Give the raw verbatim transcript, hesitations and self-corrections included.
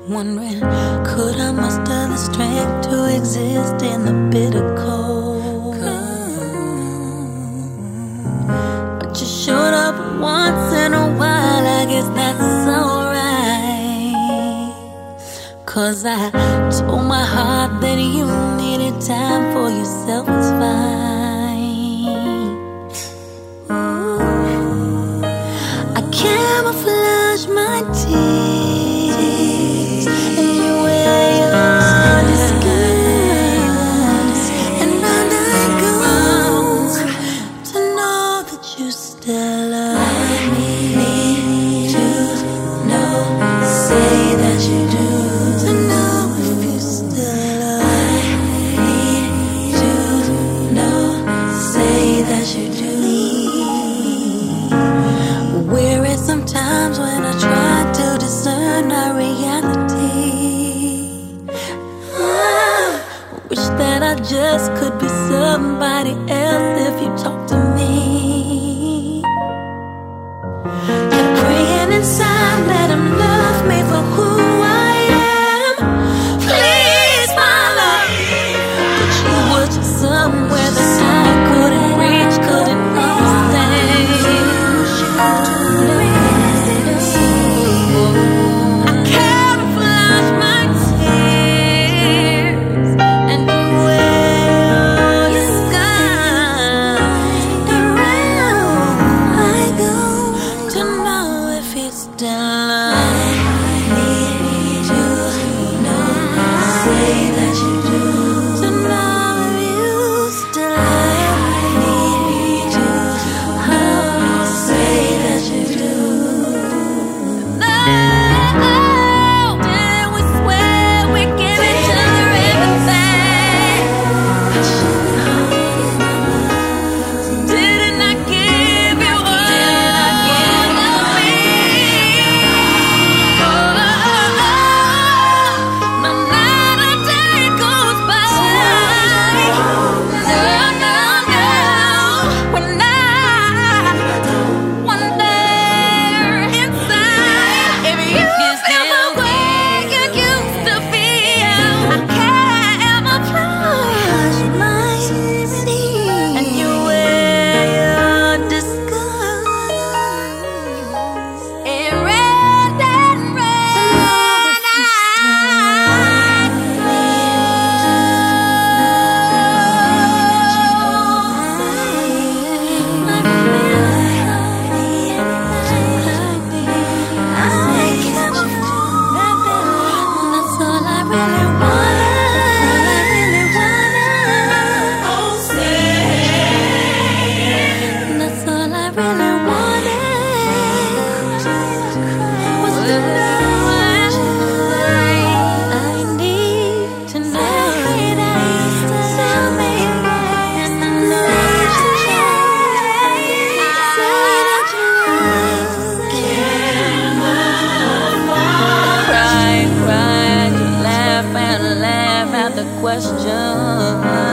Wondering, could I muster the strength to exist in the bitter cold? But you showed up once in a while, I guess that's alright. Cause I told my heart that you needed time for yourself, it's fine. Ooh, I camouflage my tears and you wear your disguise, and round I go to know that you still love me. Need to know, say that you do. To know if you still love me. Need to know, say that you do. Weary sometimes when I try to discern our reality. Ah, wish that I just could be somebody else if you talk to me. Kept praying inside, let him love me for who I am. Please, my love, but you were just somewhere that I couldn't reach, couldn't understand. I camouflage my tears and you wear your disguise. Around I go to know if it's still love. I need to know, say that you do. To know if you still love. I need to know, say that you do. No, did we swear we'd give each other everything? Didn't I give you all of me? Oh, no, not a day goes by. No, no, no. When I wonder inside if you feel the way you used to feel. I camouflage my tears and you wear your disguise. And red and red that's all I really wanted. Oh, say, that's all I really wanted. Was to know I need to know. Tell me, and I know you cry, cry, you laugh and laugh at the question.